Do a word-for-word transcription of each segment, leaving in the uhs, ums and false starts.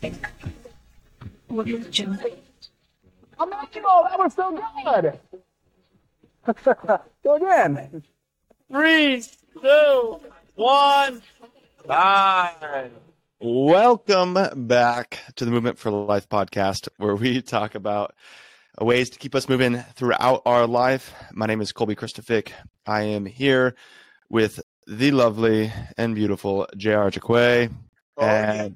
I'm not, you know, that was so good. Go again. Three, two, one, bye. Welcome back to the Movement for Life podcast, where we talk about ways to keep us moving throughout our life. My name is Colby Christophic. I am here with the lovely and beautiful J R Jaquay. Oh, and,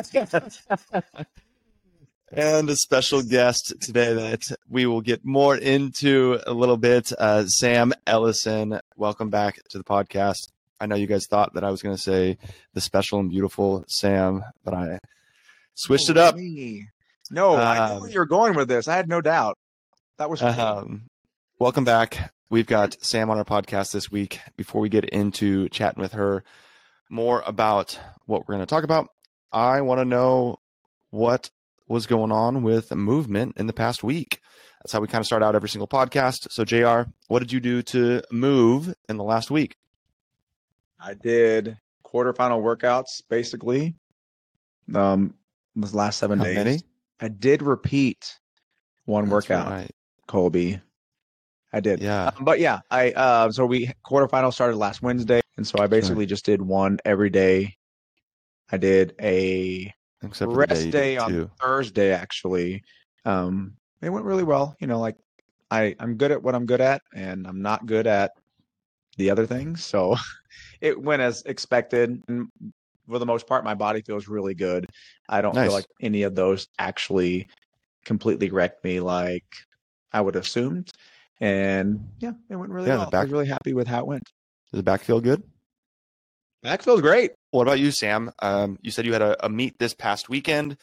and a special guest today that we will get more into a little bit, uh, Sam Ellison. Welcome back to the podcast. I know you guys thought that I was going to say the special and beautiful Sam, but I switched it up. Me. No, I knew Um, where you were going with this. I had no doubt. That was great. Um, welcome back. We've got Sam on our podcast this week. Before we get into chatting with her more about what we're going to talk about, I want to know what was going on with movement in the past week. That's how we kind of start out every single podcast. So, J R, what did you do to move in the last week? I did quarterfinal workouts basically. Um, this last seven How days. many? I did repeat one That's workout, right. Colby. I did. Yeah. Um, but yeah, I uh, so we quarterfinal started last Wednesday, and so I basically just did one every day. I did a Except for the rest you day did on too. Thursday actually. Um, it went really well. You know, like I I'm good at what I'm good at, and I'm not good at the other things. So it went as expected, and for the most part, my body feels really good. I don't Nice. feel like any of those actually completely wrecked me like I would have assumed. And yeah, it went really Yeah, the well. I back- was really happy with how it went. Does the back feel good? Back feels great. What about you, Sam? Um, you said you had a, a meet this past weekend.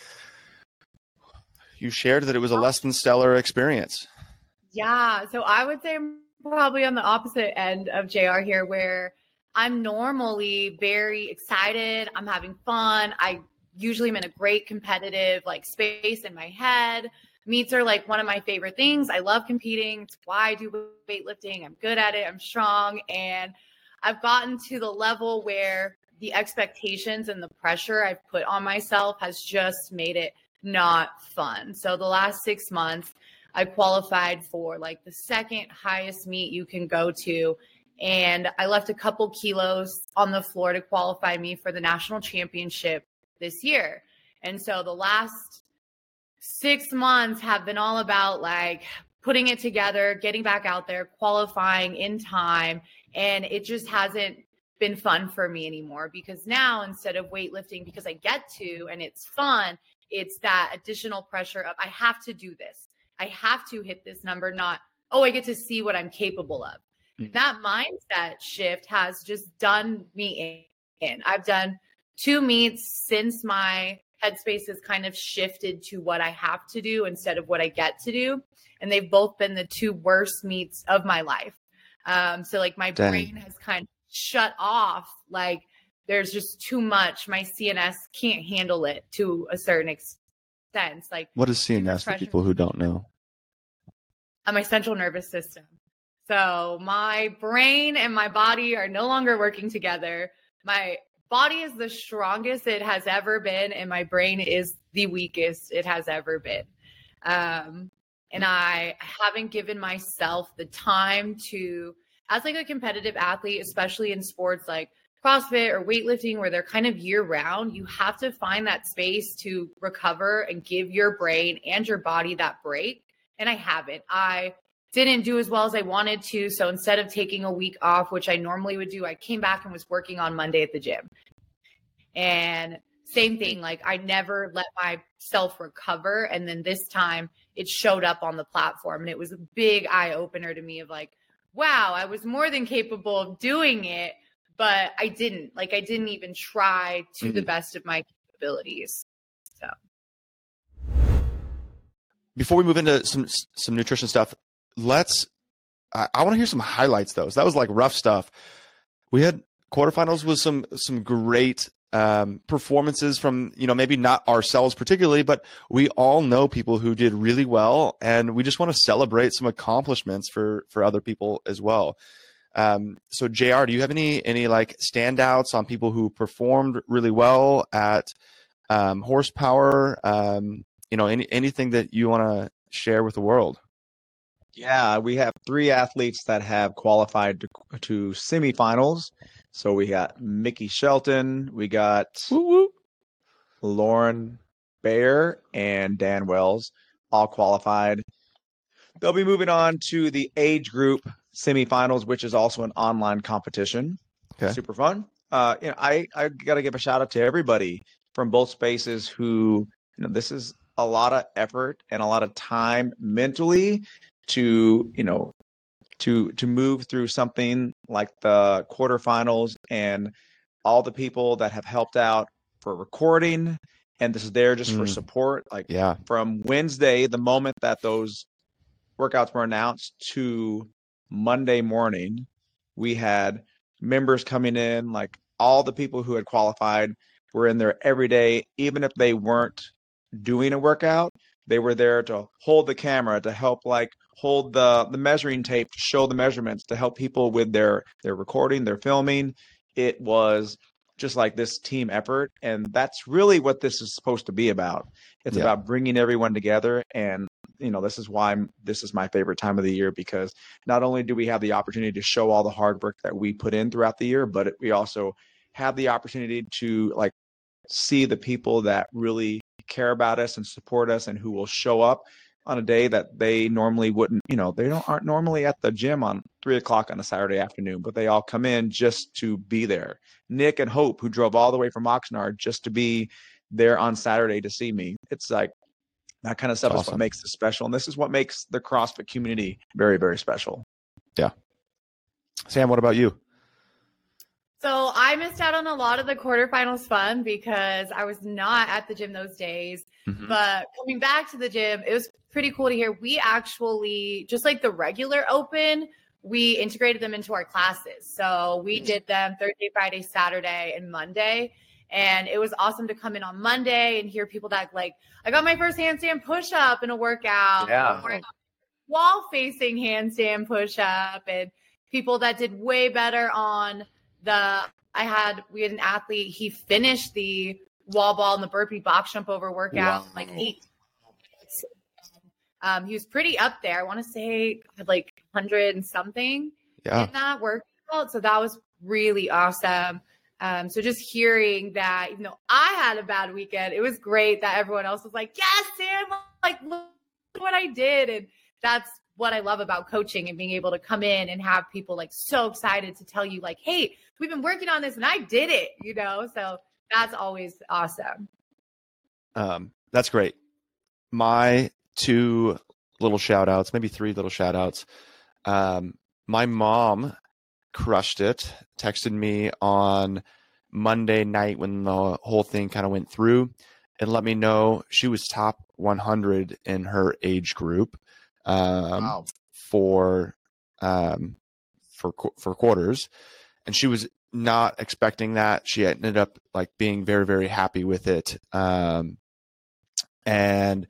You shared that it was a less than stellar experience. Yeah, so I would say I'm probably on the opposite end of J R here, where I'm normally very excited. I'm having fun. I usually am in a great competitive like space in my head. Meets are like one of my favorite things. I love competing. It's why I do weightlifting. I'm good at it. I'm strong. And I've gotten to the level where the expectations and the pressure I've put on myself has just made it not fun. So the last six months, I qualified for like the second highest meet you can go to. And I left a couple kilos on the floor to qualify me for the national championship this year. And so the last six months have been all about like putting it together, getting back out there, qualifying in time. And it just hasn't been fun for me anymore, because now instead of weightlifting, because I get to, and it's fun, it's that additional pressure of I have to do this. I have to hit this number, not, oh, I get to see what I'm capable of. Mm. That mindset shift has just done me in. I've done two meets since my headspace has kind of shifted to what I have to do instead of what I get to do. And they've both been the two worst meets of my life. Um, so like my Dang. brain has kind of shut off. Like there's just too much. My C N S can't handle it to a certain extent. Like What is C N S for pressure. people who don't know? uh, my central nervous system. So my brain and my body are no longer working together. My body is the strongest it has ever been, and my brain is the weakest it has ever been. Um, and I haven't given myself the time to, as like a competitive athlete, especially in sports like CrossFit or weightlifting, where they're kind of year round, you have to find that space to recover and give your brain and your body that break. And I haven't. I didn't do as well as I wanted to. So instead of taking a week off, which I normally would do, I came back and was working on Monday at the gym. And same thing, like I never let myself recover. And then this time it showed up on the platform. And it was a big eye opener to me of like, wow, I was more than capable of doing it, but I didn't. Like I didn't even try to Mm-hmm. the best of my capabilities. So Before we move into some some nutrition stuff, let's. I, I want to hear some highlights though. So that was like rough stuff. We had quarterfinals with some some great um, performances from, you know, maybe not ourselves particularly, but we all know people who did really well, and we just want to celebrate some accomplishments for for other people as well. Um, so J R, do you have any any like standouts on people who performed really well at um, horsepower, um, you know, any, anything that you want to share with the world. Yeah, we have three athletes that have qualified to, to semifinals. So we got Mickey Shelton, we got Woo woo. Lauren Baer, and Dan Wells, all qualified. They'll be moving on to the age group semifinals, which is also an online competition. Okay. Super fun. Uh, you know, I I got to give a shout out to everybody from both spaces who, you know, this is a lot of effort and a lot of time mentally to, you know, to to move through something like the quarterfinals, and all the people that have helped out for recording, and this is there just for Mm. support. Like Yeah. from Wednesday, the moment that those workouts were announced, to Monday morning, we had members coming in, like all the people who had qualified were in there every day, even if they weren't doing a workout. They were there to hold the camera, to help like hold the the measuring tape, to show the measurements, to help people with their their recording, their filming. It was just like this team effort, and that's really what this is supposed to be about. It's Yeah. about bringing everyone together, and you know, this is why I'm, this is my favorite time of the year, because not only do we have the opportunity to show all the hard work that we put in throughout the year, but it, we also have the opportunity to like see the people that really care about us and support us, and who will show up on a day that they normally wouldn't. You know, they don't aren't normally at the gym on three o'clock on a Saturday afternoon, but they all come in just to be there. Nick and Hope, who drove all the way from Oxnard just to be there on Saturday to see me. It's like that kind of stuff That's is awesome. what makes this special, and this is what makes the CrossFit community very, very special. Sam, what about you? So I missed out on a lot of the quarterfinals fun because I was not at the gym those days. Mhm. But coming back to the gym, it was pretty cool to hear. We actually, just like the regular open, we integrated them into our classes. So we did them Thursday, Friday, Saturday, and Monday. And it was awesome to come in on Monday and hear people that like, I got my first handstand push-up in a workout. Yeah. Or wall-facing handstand push-up, and people that did way better on the, I had, we had an athlete, he finished the wall ball and the burpee box jump over workout Wow. like eight. Um, he was pretty up there. I want to say had like one hundred and something Yeah. in that workout. So that was really awesome. Um, so just hearing that, even though I had a bad weekend, it was great that everyone else was like, yes, Sam, like, look what I did. And that's what I love about coaching, and being able to come in and have people like so excited to tell you like, hey, we've been working on this and I did it, you know? So that's always awesome. Um, that's great. My two little shout outs, maybe three little shout outs. Um, my mom crushed it, texted me on Monday night when the whole thing kind of went through, and let me know she was top one hundred in her age group um, Wow. for um, for qu- for quarters, and she was not expecting that. She ended up like being very, very happy with it. Um, and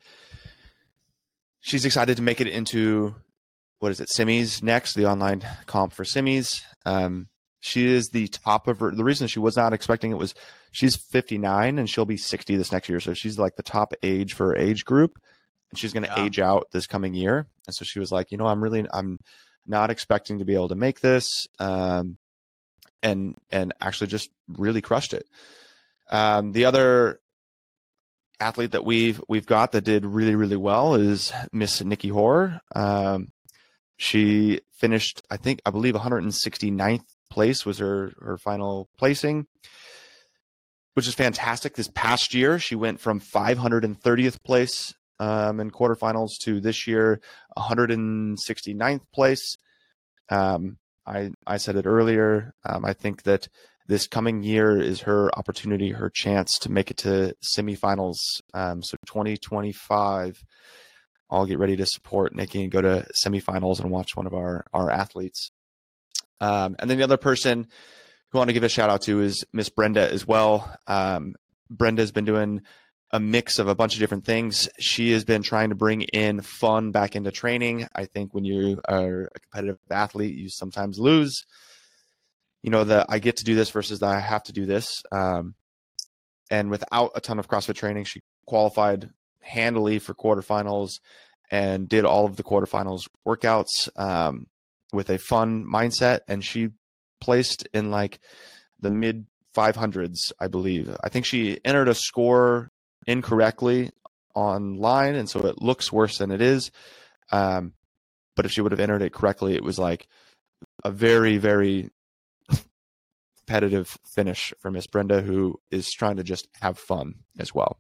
she's excited to make it into, what is it, semis next, the online comp for semis. Um, she is the top of her. The reason she was not expecting it was she's fifty-nine and she'll be sixty this next year. So she's like the top age for her age group, and she's going to Yeah. age out this coming year. And so she was like, you know, I'm really, I'm not expecting to be able to make this. Um, and, and actually just really crushed it. Um, the other athlete that we've we've got that did really, really well is Miss Nikki Hoare. Um, she finished, I think, I believe one hundred sixty-ninth place was her, her final placing, which is fantastic. This past year, she went from five hundred thirtieth place um, in quarterfinals to this year, one hundred sixty-ninth place. Um, I, I said it earlier. Um, I think that this coming year is her opportunity, her chance to make it to semifinals. Um, so twenty twenty-five, I'll get ready to support Nikki and go to semifinals and watch one of our, our athletes. Um, and then the other person who I want to give a shout out to is Miss Brenda as well. Um, Brenda's been doing a mix of a bunch of different things. She has been trying to bring in fun back into training. I think when you are a competitive athlete, you sometimes lose, you know, the I get to do this versus the I have to do this. Um, and without a ton of CrossFit training, she qualified handily for quarterfinals and did all of the quarterfinals workouts um, with a fun mindset. And she placed in like the mid five hundreds, I believe. I think she entered a score incorrectly online, and so it looks worse than it is. Um, but if she would have entered it correctly, it was like a very, very competitive finish for Miss Brenda, who is trying to just have fun as well.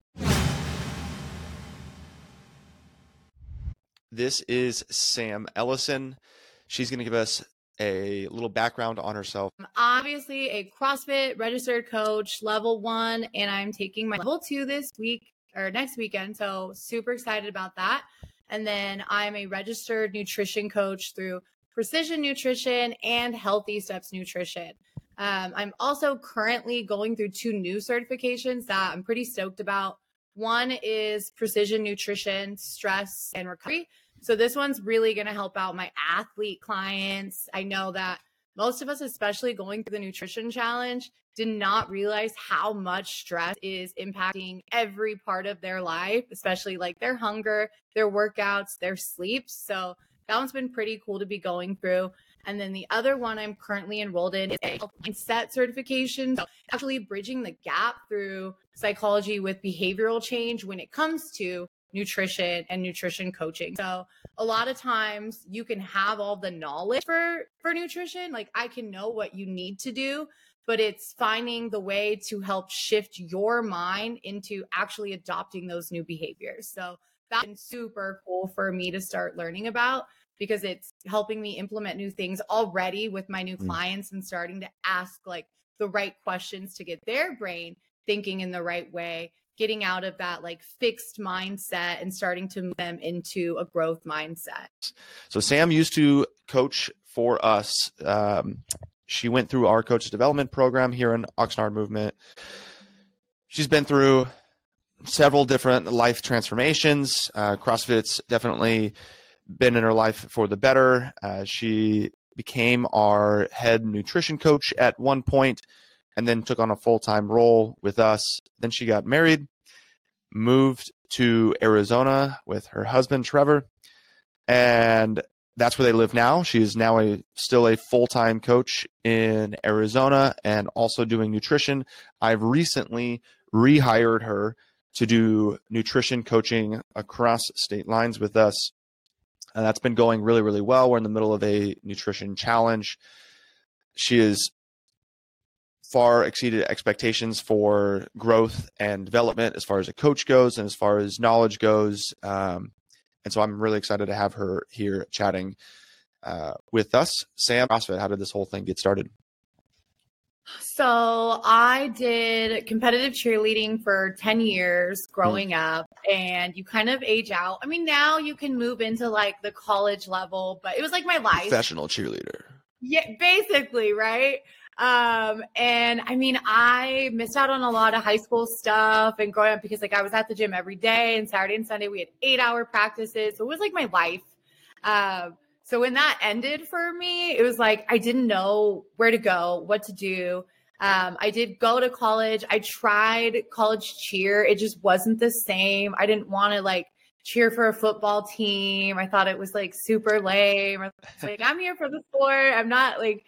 This is Sam Ellison. She's going to give us a little background on herself. I'm obviously a CrossFit registered coach, level one, and I'm taking my level two this week or next weekend. So super excited about that. And then I'm a registered nutrition coach through Precision Nutrition and Healthy Steps Nutrition. Um, I'm also currently going through two new certifications that I'm pretty stoked about. One is Precision Nutrition, Stress and Recovery. So this one's really going to help out my athlete clients. I know that most of us, especially going through the nutrition challenge, did not realize how much stress is impacting every part of their life, especially like their hunger, their workouts, their sleep. So that one's been pretty cool to be going through. And then the other one I'm currently enrolled in is a mindset certification. So actually bridging the gap through psychology with behavioral change when it comes to nutrition and nutrition coaching. So a lot of times you can have all the knowledge for, for nutrition. Like I can know what you need to do, but it's finding the way to help shift your mind into actually adopting those new behaviors. So that's been super cool for me to start learning about, because it's helping me implement new things already with my new clients and starting to ask like the right questions to get their brain thinking in the right way, getting out of that like fixed mindset and starting to move them into a growth mindset. So Sam used to coach for us. Um, she went through our coach development program here in Oxnard Movement. She's been through several different life transformations. Uh, CrossFit's definitely been in her life for the better. Uh, she became our head nutrition coach at one point and then took on a full-time role with us. Then she got married, moved to Arizona with her husband, Trevor, and that's where they live now. She is now a still a full-time coach in Arizona and also doing nutrition. I've recently rehired her to do nutrition coaching across state lines with us. And that's been going really, really well. We're in the middle of a nutrition challenge. She is far exceeded expectations for growth and development as far as a coach goes and as far as knowledge goes. Um, and so I'm really excited to have her here chatting uh, with us. Sam, CrossFit, how did this whole thing get started? So I did competitive cheerleading for ten years growing mm. up, and you kind of age out. I mean, now you can move into like the college level, but it was like my life. Professional cheerleader. Yeah, basically, right? Um, and I mean, I missed out on a lot of high school stuff and growing up because like I was at the gym every day, and Saturday and Sunday we had eight hour practices. So it was like my life. Um, so when that ended for me, it was like, I didn't know where to go, what to do. Um, I did go to college. I tried college cheer. It just wasn't the same. I didn't want to like cheer for a football team. I thought it was like super lame. Like, I'm here for the sport. I'm not like,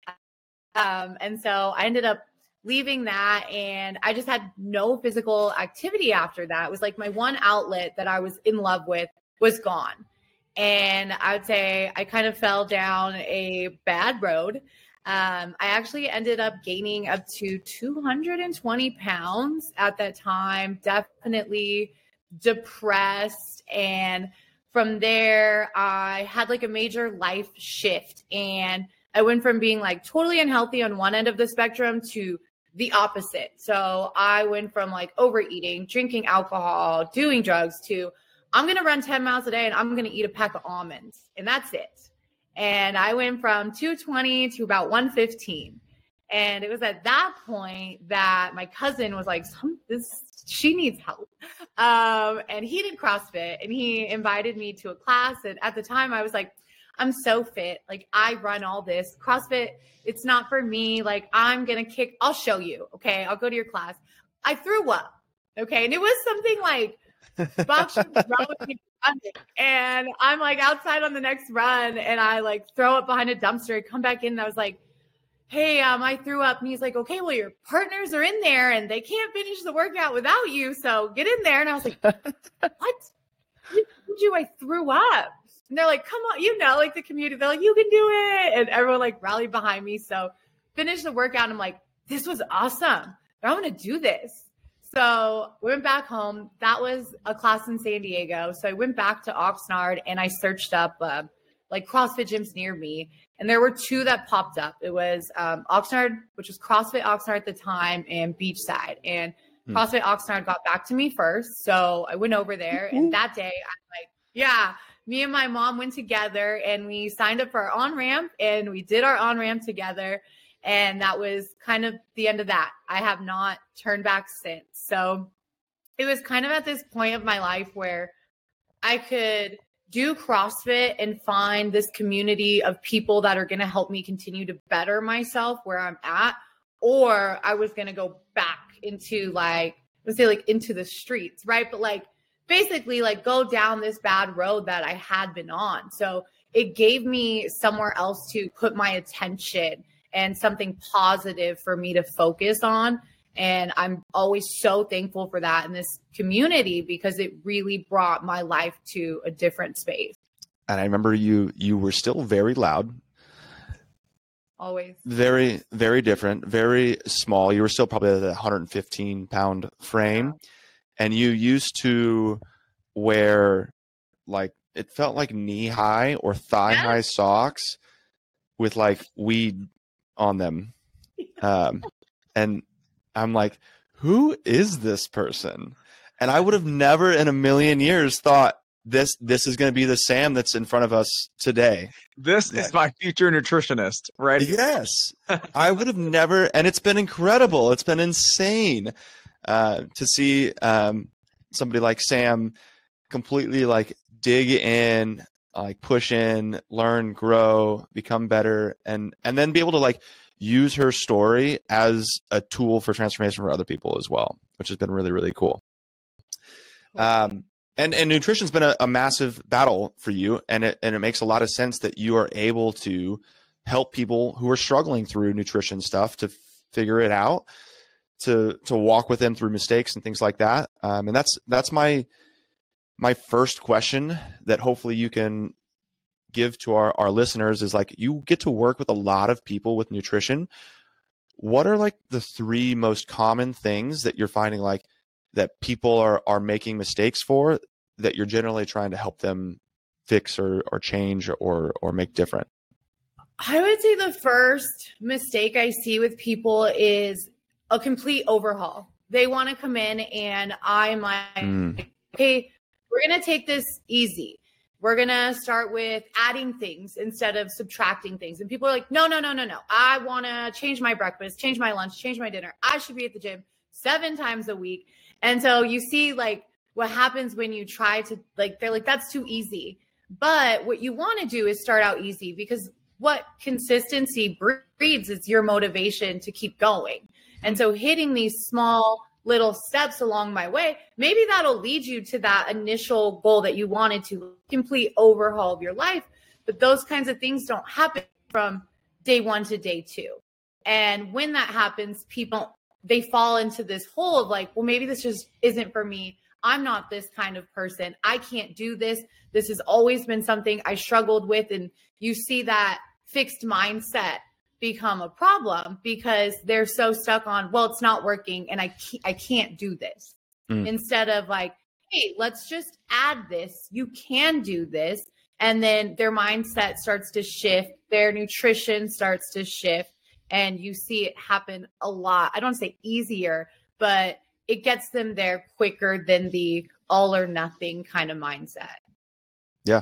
Um, and so I ended up leaving that, and I just had no physical activity after that. It was like my one outlet that I was in love with was gone. And I would say I kind of fell down a bad road. Um, I actually ended up gaining up to two hundred twenty pounds at that time, definitely depressed. And from there, I had like a major life shift, and I went from being like totally unhealthy on one end of the spectrum to the opposite. So I went from like overeating, drinking alcohol, doing drugs to I'm going to run ten miles a day and I'm going to eat a pack of almonds, and that's it. And I went from two twenty to about one fifteen. And it was at that point that my cousin was like, Some, this, she needs help. Um, and he did CrossFit, and he invited me to a class. And at the time I was like, I'm so fit. Like, I run all this. CrossFit, it's not for me. Like, I'm going to kick. I'll show you. Okay. I'll go to your class. I threw up. Okay. And it was something like Buck's running, and I'm like outside on the next run, and I like throw up behind a dumpster, come back in, and I was like, hey, um, I threw up. And he's like, okay, well, your partners are in there and they can't finish the workout without you. So get in there. And I was like, what? Who told you I threw up? And they're like, come on, you know, like the community, they're like, you can do it. And everyone like rallied behind me. So finished the workout. And I'm like, this was awesome. I want to do this. So we went back home. That was a class in San Diego. So I went back to Oxnard and I searched up uh, like CrossFit gyms near me. And there were two that popped up. It was um, Oxnard, which was CrossFit Oxnard at the time, and Beachside. And hmm. CrossFit Oxnard got back to me first. So I went over there. And that day, I'm like, yeah, me and my mom went together and we signed up for our on-ramp and we did our on-ramp together. And that was kind of the end of that. I have not turned back since. So it was kind of at this point of my life where I could do CrossFit and find this community of people that are going to help me continue to better myself where I'm at, or I was going to go back into like, let's say like into the streets, right? But like basically like go down this bad road that I had been on. So it gave me somewhere else to put my attention and something positive for me to focus on. And I'm always so thankful for that in this community because it really brought my life to a different space. And I remember you, you were still very loud. Always. Very, very different, very small. You were still probably at a one hundred fifteen pound frame. Yeah. And you used to wear like, it felt like knee high or thigh yeah. high socks with like weed on them. Um, and I'm like, who is this person? And I would have never in a million years thought this this is going to be the Sam that's in front of us today. This yeah. is my future nutritionist, right? Yes. I would have never, and it's been incredible. It's been insane uh, to see um, somebody like Sam completely like dig in, like push in, learn, grow, become better, and and then be able to like use her story as a tool for transformation for other people as well, which has been really, really cool. Um, and, and nutrition's been a, a massive battle for you. And it, and it makes a lot of sense that you are able to help people who are struggling through nutrition stuff to figure it out, to, to walk with them through mistakes and things like that. Um, and that's, that's my, my first question that hopefully you can give to our, our listeners is like, you get to work with a lot of people with nutrition. What are like the three most common things that you're finding like that people are, are making mistakes for that you're generally trying to help them fix or, or change or, or make different? I would say the first mistake I see with people is a complete overhaul. They want to come in and I'm like, mm. hey, we're going to take this easy. We're going to start with adding things instead of subtracting things. And people are like, no, no, no, no, no. I want to change my breakfast, change my lunch, change my dinner. I should be at the gym seven times a week. And so you see like what happens when you try to like, they're like, that's too easy. But what you want to do is start out easy because what consistency breeds is your motivation to keep going. And so hitting these small little steps along my way, maybe that'll lead you to that initial goal that you wanted to, complete overhaul of your life. But those kinds of things don't happen from day one to day two. And when that happens, people, they fall into this hole of like, well, maybe this just isn't for me. I'm not this kind of person. I can't do this. This has always been something I struggled with. And you see that fixed mindset become a problem because they're so stuck on, well, it's not working and I can't, I can't do this. Mm. Instead of like, hey, let's just add this. You can do this. And then their mindset starts to shift. Their nutrition starts to shift. And you see it happen a lot. I don't say easier, but it gets them there quicker than the all or nothing kind of mindset. Yeah.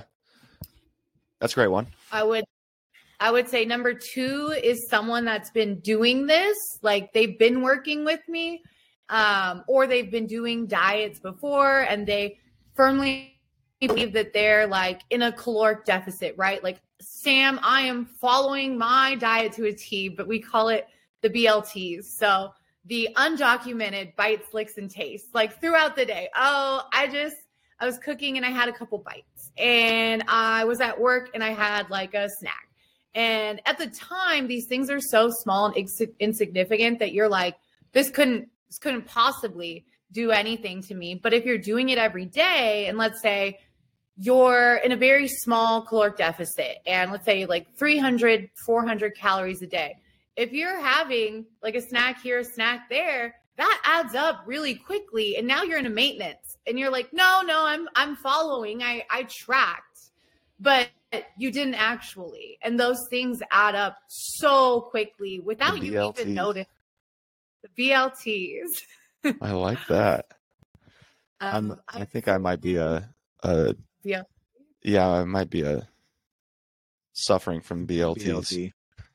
That's a great one. I would I would say number two is someone that's been doing this, like they've been working with me, um, or they've been doing diets before and they firmly believe that they're like in a caloric deficit, right? Like, Sam, I am following my diet to a T, but we call it the B L Ts. So the undocumented bites, licks, and tastes, like throughout the day. Oh, I just, I was cooking and I had a couple bites, and I was at work and I had like a snack. And at the time, these things are so small and ins- insignificant that you're like, this couldn't, this couldn't possibly do anything to me. But if you're doing it every day, and let's say you're in a very small caloric deficit, and let's say like three hundred, four hundred calories a day, if you're having like a snack here, a snack there, that adds up really quickly. And now you're in a maintenance and you're like, no, no, I'm, I'm following. I, I tracked, but you didn't actually. And those things add up so quickly without you even noticing. The B L Ts. I like that. um, I'm, I think I might be a, a B L T. yeah, I might be a suffering from B L Ts. B L T.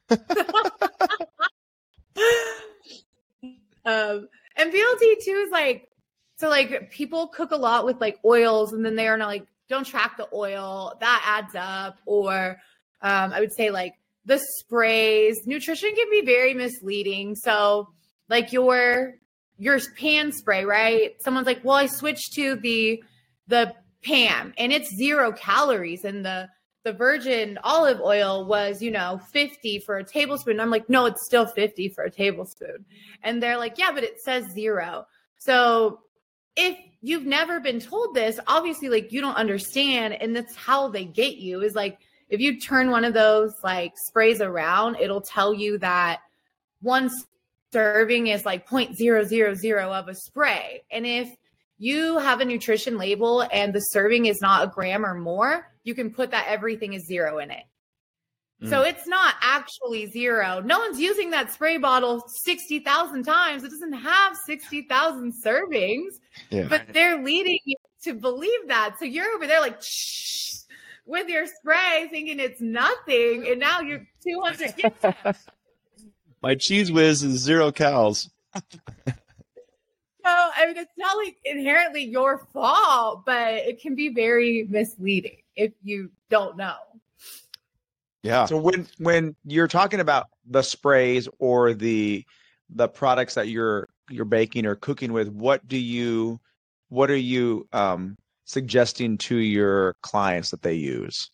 um, and B L T too is like, so like people cook a lot with like oils, and then they are not like, don't track the oil, that adds up. Or um, I would say like the sprays, nutrition can be very misleading. So like your, your pan spray, right? Someone's like, well, I switched to the, the Pam and it's zero calories. And the, the virgin olive oil was, you know, fifty for a tablespoon. I'm like, no, it's still fifty for a tablespoon. And they're like, yeah, but it says zero. So if you've never been told this, obviously like you don't understand. And that's how they get you, is like, if you turn one of those like sprays around, it'll tell you that one serving is like zero point zero zero zero of a spray. And if you have a nutrition label and the serving is not a gram or more, you can put that everything is zero in it. Mm. So it's not actually zero. No one's using that spray bottle sixty thousand times. It doesn't have sixty thousand servings, yeah. But they're leading you to believe that. So you're over there like, shh, with your spray thinking it's nothing. And now you're two hundred. My Cheese Whiz is zero calories. So, I mean, it's not like inherently your fault, but it can be very misleading if you don't know. Yeah. So when when you're talking about the sprays or the the products that you're you're baking or cooking with, what do you what are you um, suggesting to your clients that they use?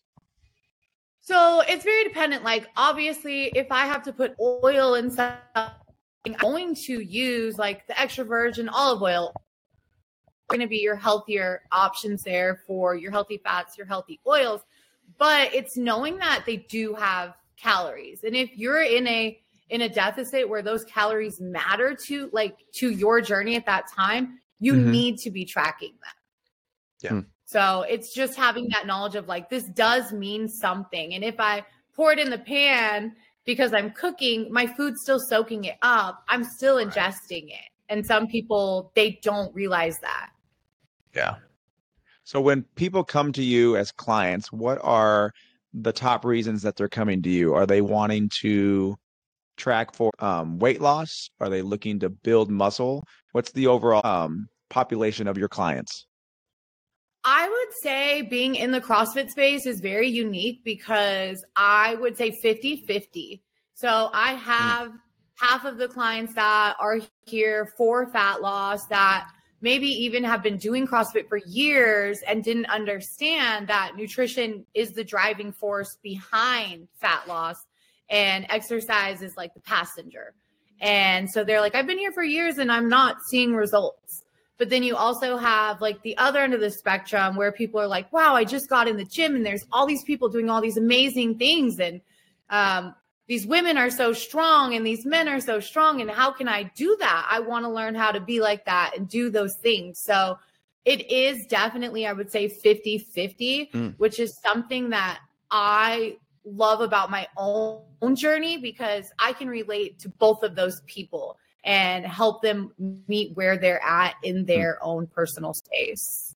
So it's very dependent. Like, obviously, if I have to put oil in something, I'm going to use like the extra virgin olive oil. Going to be your healthier options there for your healthy fats, your healthy oils. But it's knowing that they do have calories. And if you're in a in a deficit where those calories matter to like to your journey at that time, you mm-hmm. need to be tracking them. Yeah. Mm. So it's just having that knowledge of like, this does mean something. And if I pour it in the pan because I'm cooking, my food's still soaking it up, I'm still ingesting right. it. And some people, they don't realize that. Yeah. So when people come to you as clients, what are the top reasons that they're coming to you? Are they wanting to track for um, weight loss? Are they looking to build muscle? What's the overall um, population of your clients? I would say being in the CrossFit space is very unique because I would say fifty-fifty. So I have mm. half of the clients that are here for fat loss that maybe even have been doing CrossFit for years and didn't understand that nutrition is the driving force behind fat loss and exercise is like the passenger. And so they're like, I've been here for years and I'm not seeing results. But then you also have like the other end of the spectrum where people are like, wow, I just got in the gym and there's all these people doing all these amazing things. And um, these women are so strong and these men are so strong. And how can I do that? I want to learn how to be like that and do those things. So it is definitely, I would say fifty-fifty, mm. which is something that I love about my own journey because I can relate to both of those people and help them meet where they're at in their own personal space.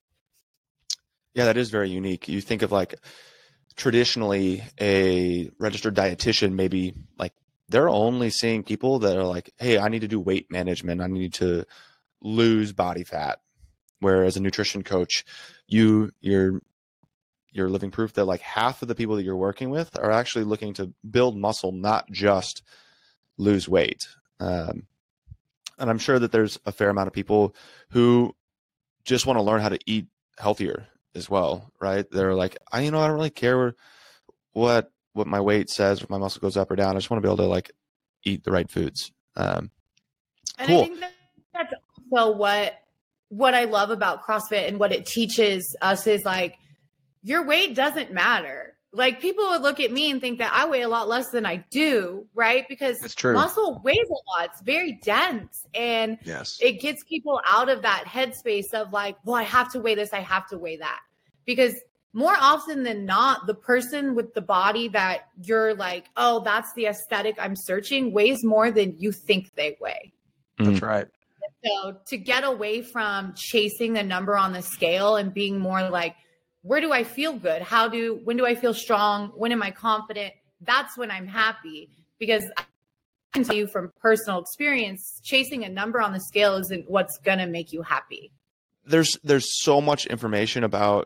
Yeah, that is very unique. You think of like traditionally a registered dietitian, maybe like they're only seeing people that are like, hey, I need to do weight management. I need to lose body fat. Whereas a nutrition coach, you, you're, you're living proof that like half of the people that you're working with are actually looking to build muscle, not just lose weight. Um, And I'm sure that there's a fair amount of people who just want to learn how to eat healthier as well, right? They're like, I, you know, I don't really care what what my weight says, if my muscle goes up or down. I just want to be able to like eat the right foods. Um, and cool. I think that that's also what what I love about CrossFit and what it teaches us is like your weight doesn't matter. Like people would look at me and think that I weigh a lot less than I do, right? Because That's true. muscle weighs a lot. It's very dense. And Yes. it gets people out of that headspace of like, well, I have to weigh this. I have to weigh that. Because more often than not, the person with the body that you're like, oh, that's the aesthetic I'm searching weighs more than you think they weigh. That's Mm. right. So to get away from chasing the number on the scale and being more like, where do I feel good? How do, when do I feel strong? When am I confident? That's when I'm happy. Because I can tell you from personal experience, chasing a number on the scale isn't what's going to make you happy. There's there's so much information about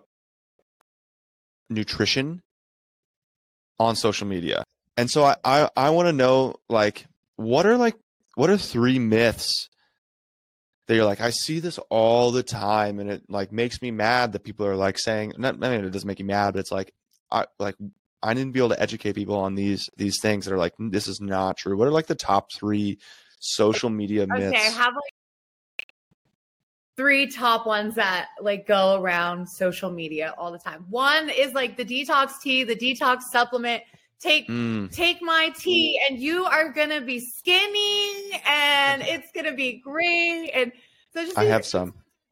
nutrition on social media. And so I, I, I want to know, like, what are like, what are three myths that you're like, I see this all the time and it like makes me mad that people are like saying, not, I mean, it doesn't make you mad, but it's like, I like, I need to be able to educate people on these, these things that are like, this is not true. What are like the top three social media myths? Okay, I have like three top ones that like go around social media all the time. One is like the detox tea, the detox supplement. Take Mm. take my tea and you are gonna be skinny and it's gonna be great. And so just I have some.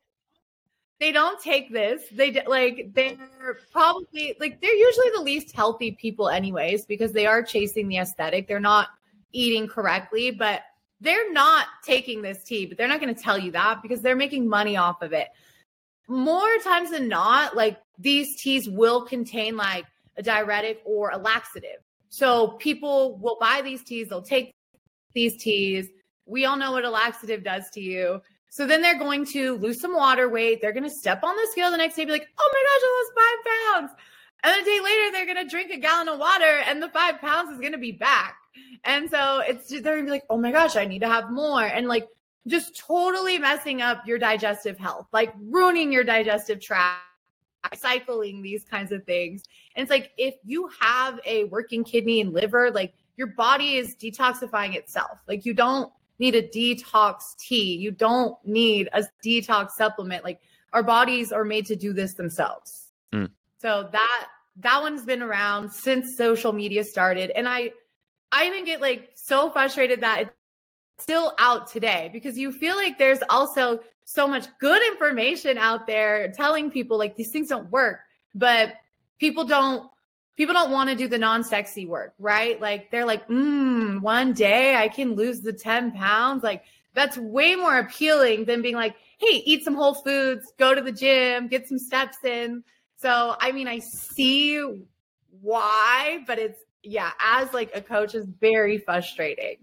they don't take this. They d- like they're probably like they're usually the least healthy people anyways because they are chasing the aesthetic. They're not eating correctly, but they're not taking this tea, but they're not going to tell you that because they're making money off of it. More times than not, like these teas will contain like a diuretic or a laxative. So people will buy these teas, they'll take these teas. We all know what a laxative does to you. So then they're going to lose some water weight. They're going to step on the scale the next day and be like, oh my gosh, I lost five pounds. And then a day later, they're going to drink a gallon of water and the five pounds is going to be back. And so it's just, they're going to be like, oh my gosh, I need to have more. And like just totally messing up your digestive health, like ruining your digestive tract, cycling, these kinds of things. And it's like, if you have a working kidney and liver, like your body is detoxifying itself. Like you don't need a detox tea. You don't need a detox supplement. Like our bodies are made to do this themselves. Mm. So that, that one's been around since social media started. And I, I even get like so frustrated that it's still out today because you feel like there's also so much good information out there telling people like these things don't work, but people don't, people don't want to do the non-sexy work, right? Like they're like, mm, one day I can lose the ten pounds. Like that's way more appealing than being like, hey, eat some whole foods, go to the gym, get some steps in. So, I mean, I see why, but it's, yeah, as like a coach is very frustrating.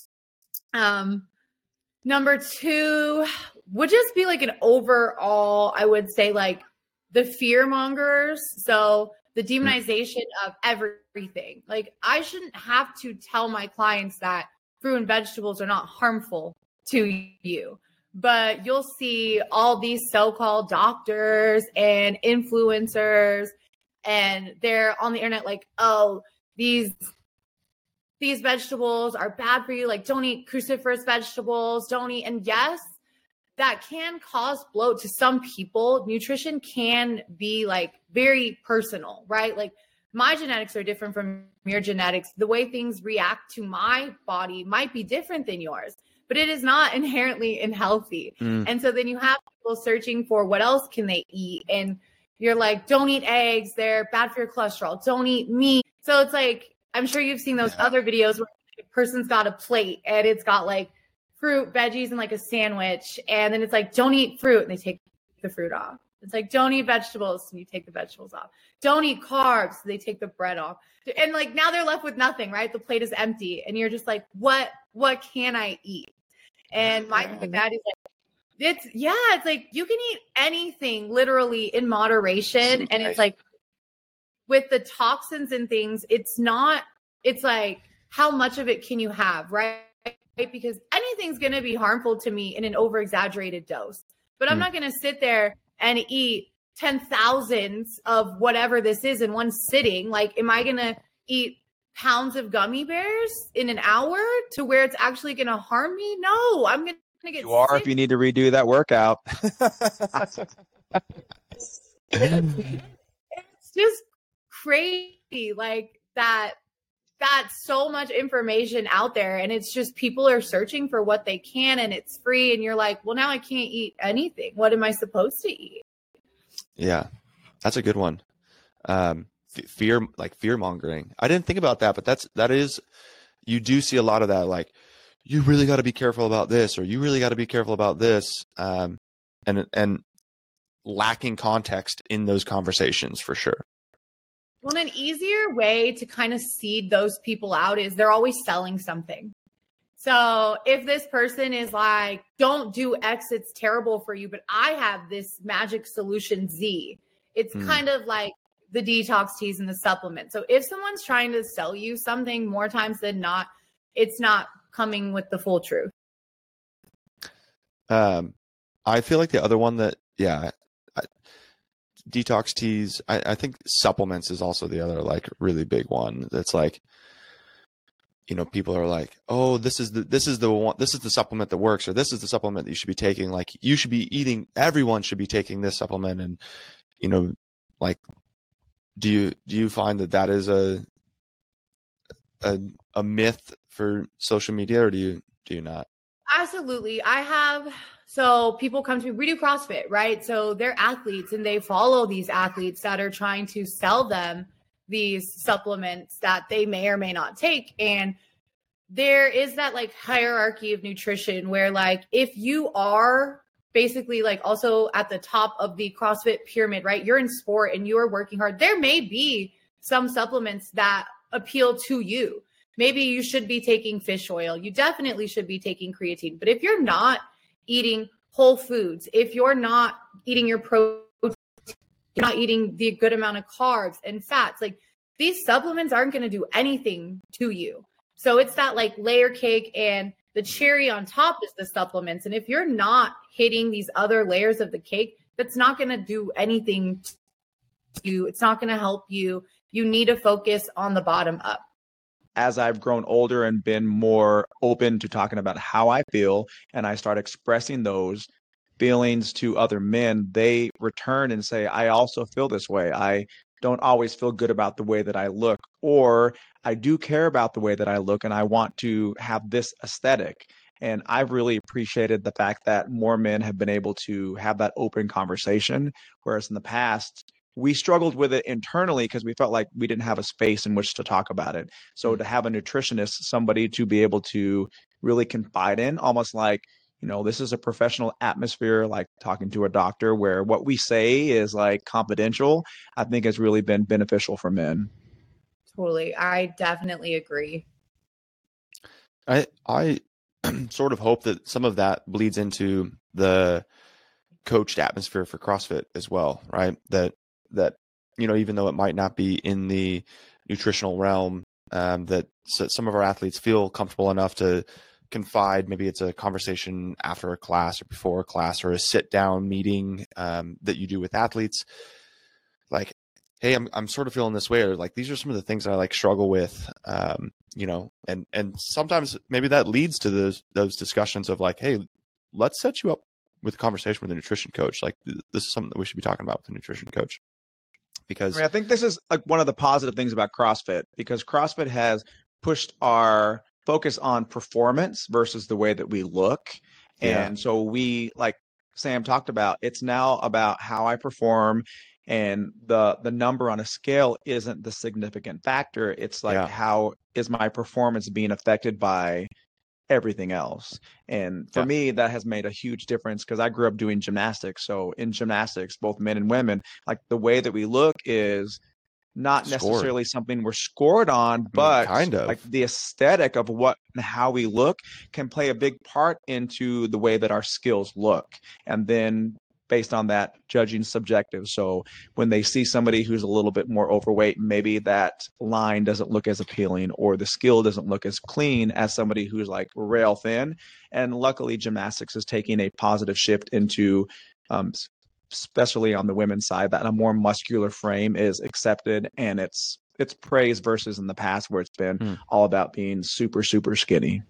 Um, number two would just be like an overall, I would say like the fear mongers. So the demonization of everything. Like I shouldn't have to tell my clients that fruit and vegetables are not harmful to you, but you'll see all these so-called doctors and influencers and they're on the internet like, oh, these these vegetables are bad for you. Like don't eat cruciferous vegetables, don't eat. And yes, that can cause bloat to some people. Nutrition can be like very personal, right? Like my genetics are different from your genetics. The way things react to my body might be different than yours, but it is not inherently unhealthy. Mm. And so then you have people searching for what else can they eat? And you're like, don't eat eggs. They're bad for your cholesterol. Don't eat meat. So it's like, I'm sure you've seen those Yeah. other videos where a person's got a plate and it's got like fruit, veggies, and like a sandwich. And then it's like, don't eat fruit. And they take the fruit off. It's like, don't eat vegetables. And you take the vegetables off. Don't eat carbs. So they take the bread off. And like, now they're left with nothing, right? The plate is empty. And you're just like, what, what can I eat? And my dad is like, it's, yeah, it's like, you can eat anything literally in moderation. And it's like, with the toxins and things, it's not, it's like, how much of it can you have, right? Because anything's going to be harmful to me in an over exaggerated dose, but I'm Mm. not going to sit there and eat ten thousands of whatever this is in one sitting. Like, am I going to eat pounds of gummy bears in an hour to where it's actually going to harm me? No, I'm going to get You are sick. if you need to redo that workout. It's just crazy, like that. That's so much information out there, and it's just people are searching for what they can, and it's free, and you're like, well, now I can't eat anything. What am I supposed to eat? Yeah, that's a good one. Um, f- fear, like fear mongering. I didn't think about that, but that's that is. You do see a lot of that, like you really got to be careful about this, or you really got to be careful about this, um, and and lacking context in those conversations for sure. Well, an easier way to kind of seed those people out is they're always selling something. So if this person is like, don't do X, it's terrible for you, but I have this magic solution Z, it's Hmm. kind of like the detox teas and the supplements. So if someone's trying to sell you something, more times than not, it's not coming with the full truth. Um, I feel like the other one that, yeah, I, detox teas. I, I think supplements is also the other like really big one. That's like, you know, people are like, oh, this is the this is the one, this is the supplement that works, or this is the supplement that you should be taking. Like, you should be eating. Everyone should be taking this supplement, and you know, like, do you do you find that that is a a a myth for social media, or do you do you not? Absolutely. I have, so people come to me, we do CrossFit, right? So they're athletes and they follow these athletes that are trying to sell them these supplements that they may or may not take. And there is that like hierarchy of nutrition where like, if you are basically like also at the top of the CrossFit pyramid, right? You're in sport and you're working hard. There may be some supplements that appeal to you. Maybe you should be taking fish oil. You definitely should be taking creatine. But if you're not eating whole foods, if you're not eating your protein, you're not eating the good amount of carbs and fats, like these supplements aren't going to do anything to you. So it's that like layer cake, and the cherry on top is the supplements. And if you're not hitting these other layers of the cake, that's not going to do anything to you. It's not going to help you. You need to focus on the bottom up. As I've grown older and been more open to talking about how I feel, and I start expressing those feelings to other men, they return and say, I also feel this way. I don't always feel good about the way that I look, or I do care about the way that I look and I want to have this aesthetic. And I've really appreciated the fact that more men have been able to have that open conversation, whereas in the past, we struggled with it internally because we felt like we didn't have a space in which to talk about it. So to have a nutritionist, somebody to be able to really confide in, almost like, you know, this is a professional atmosphere, like talking to a doctor, where what we say is like confidential, I think has really been beneficial for men. Totally. I definitely agree. I I sort of hope that some of that bleeds into the coached atmosphere for CrossFit as well, right? That that you know, even though it might not be in the nutritional realm, um, that so some of our athletes feel comfortable enough to confide. Maybe it's a conversation after a class or before a class, or a sit down meeting um, that you do with athletes. Like, hey, I'm I'm sort of feeling this way, or like these are some of the things that I like struggle with, um, you know, and and sometimes maybe that leads to those those discussions of like, hey, let's set you up with a conversation with a nutrition coach. Like, th- this is something that we should be talking about with a nutrition coach. Because I mean, I think this is like one of the positive things about CrossFit, because CrossFit has pushed our focus on performance versus the way that we look. Yeah. And so we, like Sam talked about, it's now about how I perform, and the the number on a scale isn't the significant factor. It's like, Yeah. how is my performance being affected by everything else? And for Yeah. me, that has made a huge difference, because I grew up doing gymnastics. So in gymnastics, both men and women, like the way that we look is not Scored. necessarily something we're scored on, but kind of. like the aesthetic of what and how we look can play a big part into the way that our skills look. And then based on that, judging subjective. So when they see somebody who's a little bit more overweight, maybe that line doesn't look as appealing, or the skill doesn't look as clean as somebody who's like rail thin. And luckily, gymnastics is taking a positive shift into, um, especially on the women's side, that a more muscular frame is accepted, and it's it's praised versus in the past where it's been mm. all about being super, super skinny.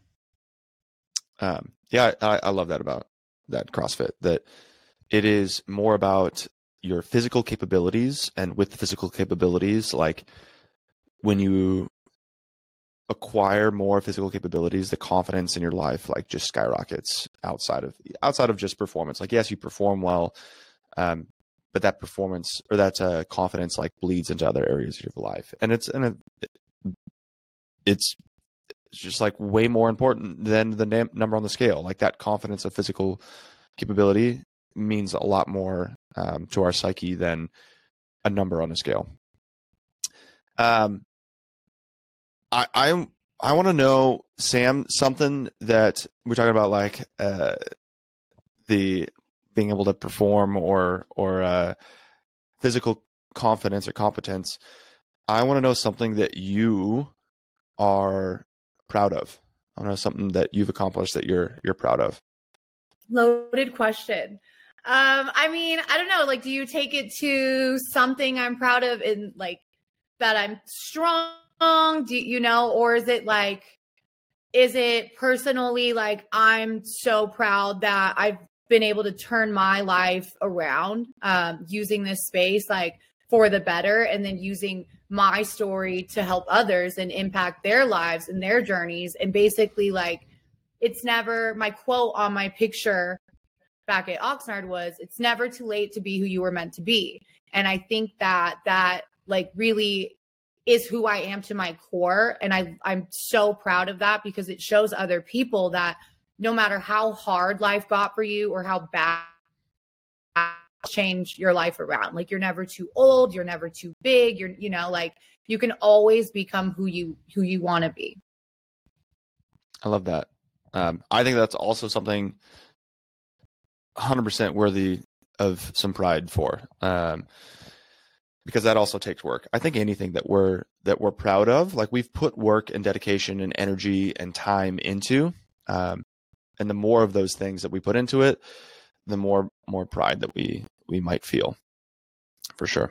Um, yeah, I, I love that about that CrossFit, that it is more about your physical capabilities, and with the physical capabilities, like when you acquire more physical capabilities, the confidence in your life like just skyrockets outside of outside of just performance. Like, yes, you perform well, um, but that performance or that uh, confidence like bleeds into other areas of your life, and it's and it, it's just like way more important than the nam- number on the scale. Like that confidence of physical capability means a lot more um, to our psyche than a number on a scale. Um, I I, I want to know, Sam, something that we're talking about, like uh, the being able to perform or or uh, physical confidence or competence. I want to know something that you are proud of. I want to know something that you've accomplished that you're you're proud of. Loaded question. Um, I mean, I don't know. Like, do you take it to something I'm proud of in like that I'm strong? Do you know, or is it like, is it personally like I'm so proud that I've been able to turn my life around um, using this space like for the better, and then using my story to help others and impact their lives and their journeys. And basically, like, it's never, my quote on my picture back at Oxnard was, it's never too late to be who you were meant to be. And I think that that like really is who I am to my core. And I, I'm so proud of that, because it shows other people that no matter how hard life got for you or how bad, change your life around. Like, you're never too old, you're never too big, you're, you know, like you can always become who you, who you want to be. I love that. Um, I think that's also something one hundred percent worthy of some pride for, um, because that also takes work. I think anything that we're that we're proud of, like we've put work and dedication and energy and time into, um, and the more of those things that we put into it, the more more pride that we we might feel, for sure.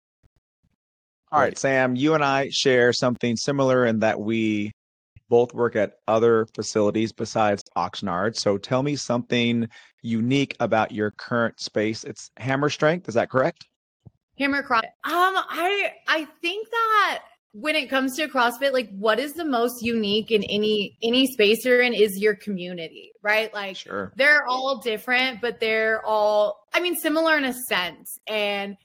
All right, Sam, you and I share something similar in that we both work at other facilities besides Oxnard. So tell me something unique about your current space. It's Hammer Strength, is that correct? Hammer CrossFit. Um, I I think that when it comes to CrossFit, like what is the most unique in any any space you're in is your community, right? Like sure. They're all different, but they're all, I mean, similar in a sense. And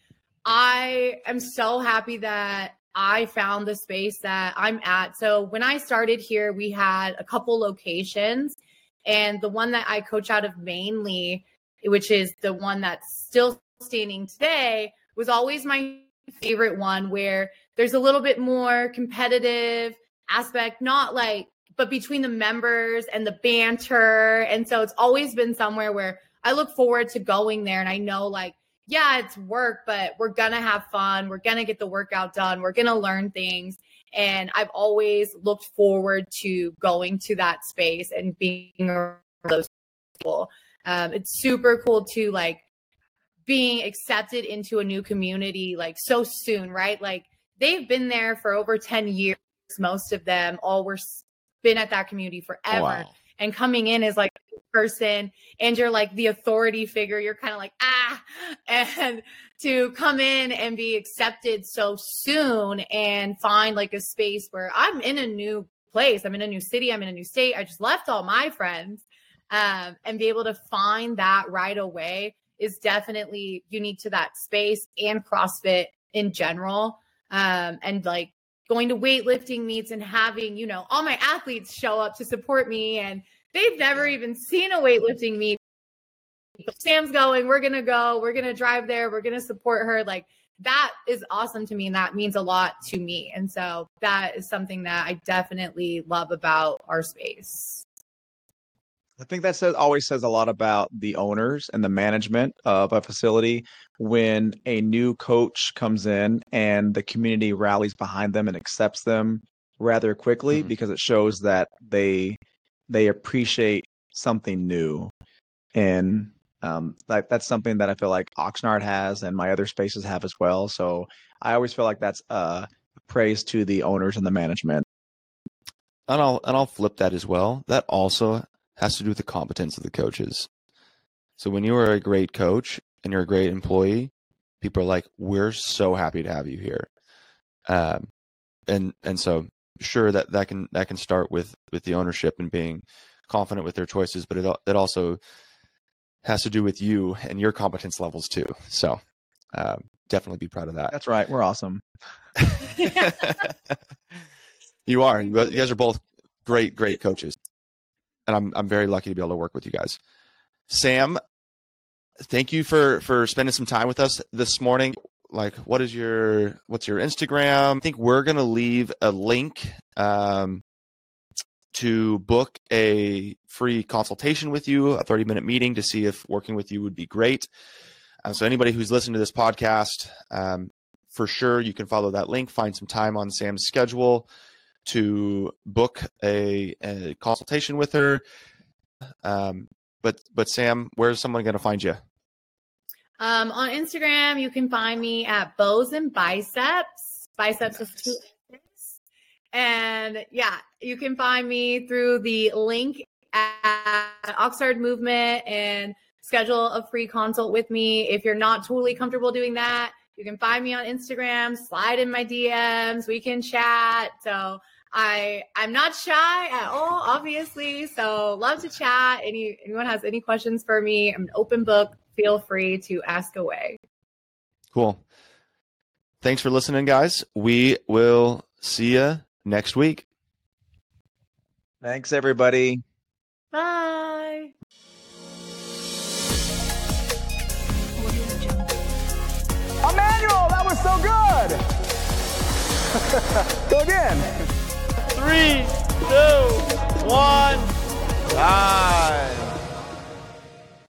I am so happy that I found the space that I'm at. So when I started here, we had a couple locations, and the one that I coach out of mainly, which is the one that's still standing today, was always my favorite one, where there's a little bit more competitive aspect, not like, but between the members and the banter. And so it's always been somewhere where I look forward to going there. And I know, like, yeah, it's work, but we're going to have fun. We're going to get the workout done. We're going to learn things. And I've always looked forward to going to that space and being around those people. Um, it's super cool to like being accepted into a new community, like so soon, right? Like they've been there for over ten years. Most of them all were been at that community forever. Wow. And coming in as like a person, and you're like the authority figure, you're kind of like, ah, and to come in and be accepted so soon and find like a space where I'm in a new place, I'm in a new city, I'm in a new state, I just left all my friends, um, and be able to find that right away is definitely unique to that space and CrossFit in general. Um, and like going to weightlifting meets and having, you know, all my athletes show up to support me, and they've never even seen a weightlifting meet. Sam's going, we're going to go, we're going to drive there, we're going to support her. Like that is awesome to me. And that means a lot to me. And so that is something that I definitely love about our space. I think that says always says a lot about the owners and the management of a facility when a new coach comes in and the community rallies behind them and accepts them rather quickly, Mhm. because it shows that they they appreciate something new. And um, that, that's something that I feel like Oxnard has and my other spaces have as well. So I always feel like that's uh, praise to the owners and the management. And I'll and I'll flip that as well. That also has to do with the competence of the coaches. So when you are a great coach and you're a great employee, people are like, "We're so happy to have you here." Um, and and so sure that that can that can start with with the ownership and being confident with their choices, but it al- it also has to do with you and your competence levels too. So um, definitely be proud of that. That's right. We're awesome. You are. You guys are both great, great coaches. And I'm I'm very lucky to be able to work with you guys. Sam, thank you for for spending some time with us this morning. Like, what is your what's your Instagram? I think we're gonna leave a link um, to book a free consultation with you, a thirty minute meeting to see if working with you would be great. Uh, so anybody who's listening to this podcast, um, for sure you can follow that link, find some time on Sam's schedule to book a, a consultation with her. Um, but but Sam, where's someone going to find you? Um, on Instagram, you can find me at Bows and Biceps. Biceps with two S's. And yeah, you can find me through the link at Oxnard Movement and schedule a free consult with me. If you're not totally comfortable doing that, you can find me on Instagram, slide in my D Ms, we can chat. So I, I'm not shy at all, obviously. So love to chat. Any, anyone has any questions for me, I'm an open book. Feel free to ask away. Cool. Thanks for listening, guys. We will see you next week. Thanks, everybody. Bye. Emmanuel, that was so good. Go again. Three, two, one. Ah.